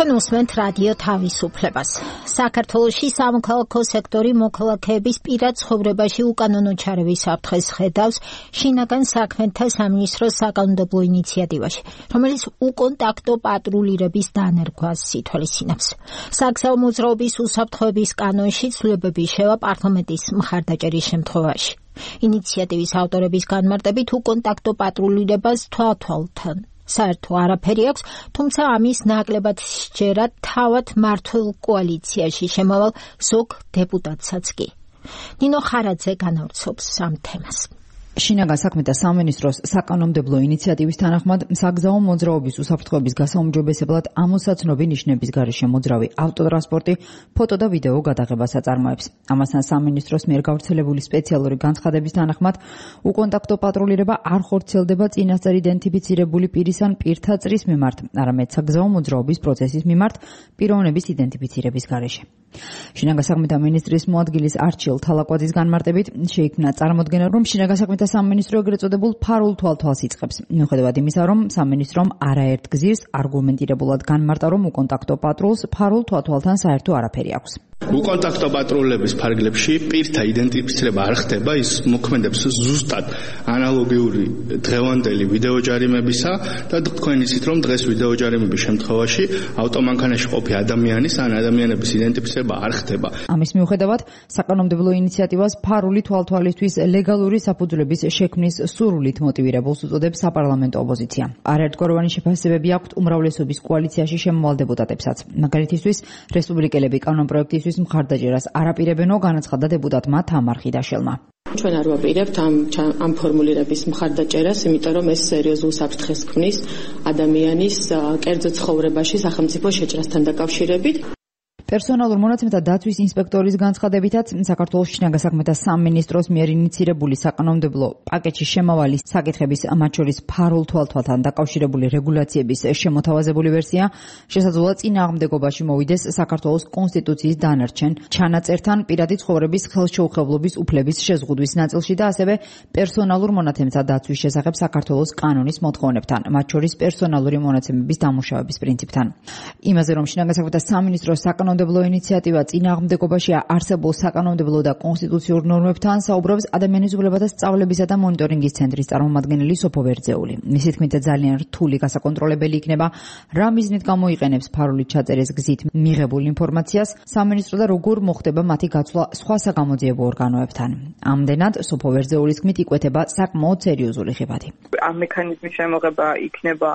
თქვენ უსმენთ რადიო თავისუფლებას. საქართველოში სამოქალაქო სექტორი მოქალაქეების პირად ცხოვრებაში უკანონო ჩარევის საფრთხეს ხედავს შინაგან საქმეთა სამინისტროს საკანონმდებლო ინიციატივაში, რომელიც უკონტაქტო პატრულირების დანერგვას ითვალისწინებს. საგზაო მოძრაობის უსაფრთხოების კანონში ცვლილებები შევა პარლამენტის მხარდაჭერის შემთხვევაში. ინიციატივის ავტორების განმარტებით უკონტაქტო პატრულირებას თვალთვალთან საერთო არაფერი აქვს, თუმცა ამის ნაკლებად სჯერა თავად მმართველ კოალიციაში შემავალ ზოგ დეპუტატსაც კი. ნინო ხარაძე განავრცობს ამ თემას. შინაგან საქმეთა სამინისტროს საკანონმდებლო ინიციატივის თანახმად საგზაო მოძრაობის უსაფრთხოების გასაუმჯობესებლად ამოსაცნობი ნიშნების გარეშე მოძრავი ავტოტრანსპორტი ფოტო და ვიდეო გადაღებას აწარმოებს. ამასთან სამინისტროს მიერ გავრცელებული სპეციალური განცხადების თანახმად უკონტაქტო პატრულირება არ ხორციელდება წინასწარ იდენტიფიცირებული პირის ან პირთა წრის მიმართ, არამედ საგზაო მოძრაობის პროცესის მიმართ პიროვნების იდენტიფიცირების გარეშე. შინაგან საქმეთა მინისტრის მოადგილის არჩილ თალაკვაძის განმარტებით შეიქმნა წარმოდგენა, რომ შინაგან საქმეთა სამინისტრო ეგრეთ წოდებულ ფარულ თვალთვალს იწყებს. მიუხედავად იმისა, რომ სამინისტრომ არაერთ გზირს არგუმენტირებულად განმარტა, რომ უკონტაქტო პატრულს ფარულ თვალთვალთან საერთო არაფერი აქვს. უკონტაქტო პატრულების ფარგლებში პირთა იდენტიფიცირება არ ხდება, ის მოქმედებს ზუსტად ანალოგიური დღევანდელი ვიდეო ჯარიმებისა და თქვენ იცით, რომ დღეს ვიდეო ჯარიმების შემთხვევაში ავტომანქანაში ყოფი ადამიანის ან ადამიანების იდენტიფიცირება არ ხდება. ამის მიუხედავად, საკანონმდებლო ინიციატივას ფარული თვალთვალისთვის ლეგალური საფუძვლების შექმნის სურვილით მოტივირებულს უწოდებს საპარლამენტო ოპოზიცია. არაერთგვაროვანი შეფასებები აქვთ უმრავლესობის კოალიციაში შემოვალ დეპუტატებსაც. მაგალითისთვის, რესპუბლიკელები კანონპროექტისთვის მხარდაჭერას არაპირებენო, განაცხადა დეპუტატმა თამარ ხიდაშელმა. ჩვენ არ ვაპირებთ ამ ფორმულირების მხარდაჭერას, იმიტომ რომ ეს სერიოზულ საფრთხეს ქმნის ადამიანის კერძო ცხოვრებაში სახელმწიფო შეჭრასთან დაკავშირებით. პერსონალურ მონაცემთა დაცვის ინსპექტორის განცხადებითაც საქართველოს შინაგან საქმეთა სამინისტროს მიერ ინიცირებული საკანონმდებლო პაკეტში შემავალი საკითხების, მათ შორის ფარულ თვალთვალთან დაკავშირებული რეგულაციების შემოთავაზებული ვერსია შესაძლოა წინააღმდეგობაში მოვიდეს საქართველოს კონსტიტუციის დანარჩენ ჩანაწერთან, პირადი ცხოვრების ხელშეუხებლობის უფლების შეზღუდვის ნაწილში და ასევე პერსონალურ მონაცემთა დაცვის შესახებ საქართველოს კანონის მოთხოვნებთან, მათ შორის პერსონალური მონაცემების დამუშავების პრინციპთან. იმაზე, რომ შინაგან საქმეთა სამინისტროს საკანონმდებლო ინიციატივა წინააღმდეგობაში არსებულ საკანონმდებლო და კონსტიტუციურ ნორმებთან საუბრობს ადამიანის უფლებათა სწავლებისა და მონიტორინგის ცენტრის წარმომადგენელი სოფო ვერძეული. მისი თქმით, ძალიან რთული გასაკონტროლებელი იქნება, რა მიზნით გამოიყენებს ფარული ჩაწერის გზით მიღებულ ინფორმაციას სამინისტრო და როგორ მოხდება მათი გაცვლა სხვა საგამოძიებო ორგანოებთან. ამდენად, სოფო ვერძეულის თქმით, იკვეთება საკმაოდ სერიოზული ხიბათი. ამ მექანიზმის შემოღება იქნება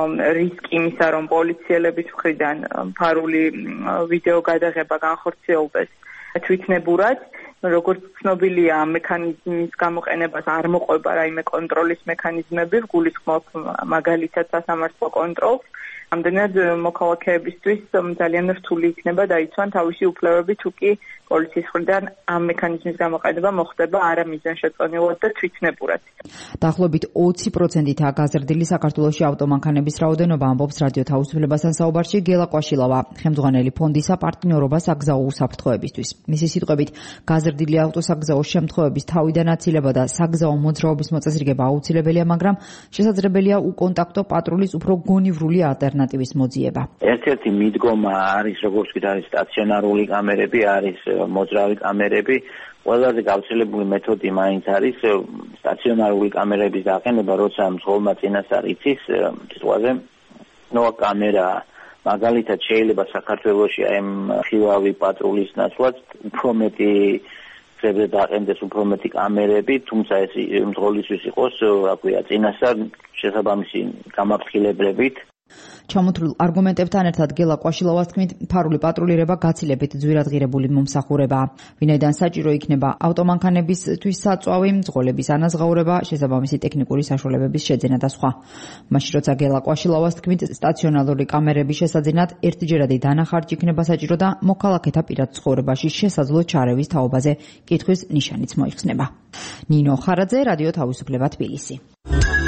რისკი იმისა, რომ პოლიციელების მხრიდან ფარული ვიდეო გადაღება განხორციელდეს თვითნებურად. როგორც ცნობილია, ამ მექანიზმის გამოყენებას არ მოყვება რაიმე კონტროლის მექანიზმები, გულისხმობ მაგალითად სასამართლო კონტროლს. ამდენად მოქალაქეებისთვის ძალიან რთული იქნება დაიცვან თავისი უფლებები, თუ კი პოლიციის მხრიდან ამ მექანიზმის გამოყენება მოხდება არა მიზანშეწონილად და თვითნებურად. დაახლოებით 20%-ითაა გაზრდილი საქართველოში ავტომანქანების რაოდენობა, ამბობს რადიო თავისუფლებასთან საუბარში გელა კვაშილავა, ხელმძღვანელი ფონდისა პარტნიორობა საგზაო უსაფრთხოებისთვის. მისი სიტყვებით, გაზრდილი ავტოსაგზაო შემთხვევების თავიდან აცილება და საგზაო მოძრაობის მოწესრიგება აუცილებელია, მაგრამ შესაძლებელია უკონტაქტო პატრულის უფრო გონივრული ალტერნატივის მოძიება. ერთ-ერთი მიდგომა არის, როგორც ვთქვით, არის სტაციონარული კამერები, არის მოძრავი კამერები. ყველაზე გავრცელებული მეთოდი მაინც არის სტაციონარული კამერების დაყენება, როცა მძღოლმა წინასწარ იცის სიტყვაზე ნოა კამერა. მაგალითად შეიძლება საქართველოში აი ხილავი პატრულის ნაცვლად უფრო მეტი ხებზე დაყენდეს უფრო მეტი კამერები, თუმცა ეს მძღოლისთვის იყოს, რა ქვია, წინასწარ შესაბამისი გამაფრთხილებლებით. ჩამოთვლილ არგუმენტებთან ერთად გელა კვაშილავას თქმით, ფარული პატრულირება გაცილებით ძვირადღირებული მომსახურებაა. ვინაიდან საჭირო იქნება ავტომანქანებისთვის საწვავი, მძღოლების ანაზღაურება, შესაბამისი ტექნიკური საშუალებების შეძენა და სხვა. მაშინ როცა გელა კვაშილავას თქმით, სტაციონარული კამერების შესაძენად ერთჯერადი დანახარჯი იქნება საჭირო და მოქალაქეთა პირად ცხოვრებაში შესაძლო ჩარევის თაობაზე კითხვის ნიშანიც მოიხსნება. ნინო ხარაძე, რადიო თავისუფლება, თბილისი.